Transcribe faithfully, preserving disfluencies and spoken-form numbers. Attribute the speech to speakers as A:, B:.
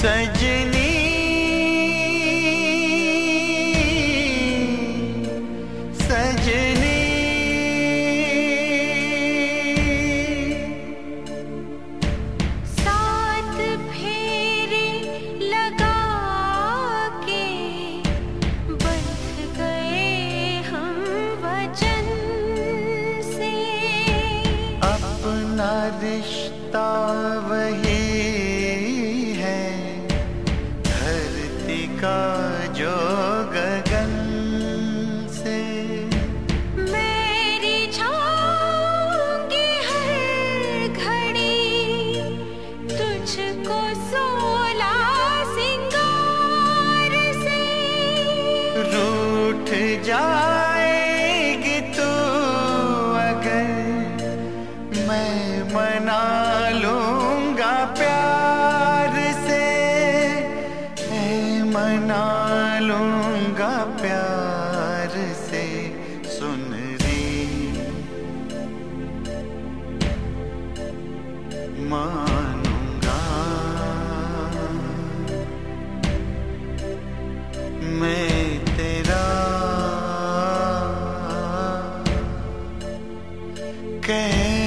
A: सजनी सजनी
B: सात फेरे लगा के बंध गए हम वचन से।
A: अपना रिश्ता वही का जो गगन से।
B: मेरी छाऊंगी हर घड़ी तुझको सोला सिंगार से।
A: रूठ जाएगी तू अगर मैं मना लूंगा प्यार से। मना लूंगा प्यार से। सुन री मानूंगा मैं तेरा कह